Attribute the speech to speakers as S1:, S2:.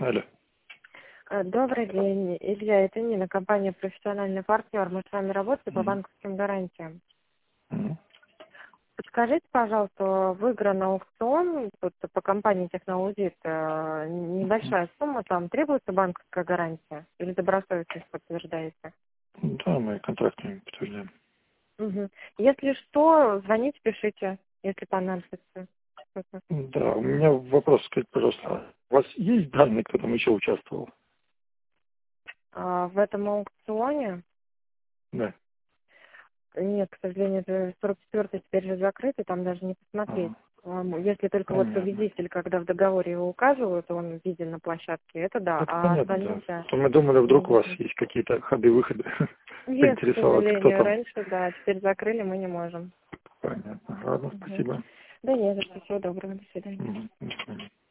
S1: Алло.
S2: Добрый день, Илья, это Нина, компания «Профессиональный партнер». Мы с вами работаем по
S1: Мгм.
S2: банковским гарантиям.
S1: Мгм.
S2: Подскажите, пожалуйста, выигран аукцион тут по компании «Техноаудит». Небольшая сумма, там требуется банковская гарантия или добросовестность подтверждаете?
S1: Да, мы контрактами подтверждаем.
S2: Угу. Если что, звоните, пишите, если понадобится. Что-то.
S1: Да, у меня вопрос, скажите, пожалуйста, у вас есть данные, кто там еще участвовал?
S2: В этом аукционе
S1: Да.
S2: нет, к сожалению, это 44-й теперь же закрытый, там даже не посмотреть.
S1: Ага,
S2: Если только вот
S1: понятно.
S2: победитель, когда в договоре его указывают, он виден на площадке, это да,
S1: Это
S2: а
S1: понятно, да.
S2: остальных, да,
S1: То мы думали,
S2: не
S1: вдруг у вас
S2: видно.
S1: есть какие-то ходы-выходы.
S2: Нет, к
S1: Поинтересоваться, кто
S2: сожалению,
S1: там.
S2: раньше, да, теперь закрыли, мы не можем.
S1: Понятно. Ладно,
S2: Мгм.
S1: спасибо.
S2: Да нет, всего доброго, до свидания.
S1: Мгм. До свидания.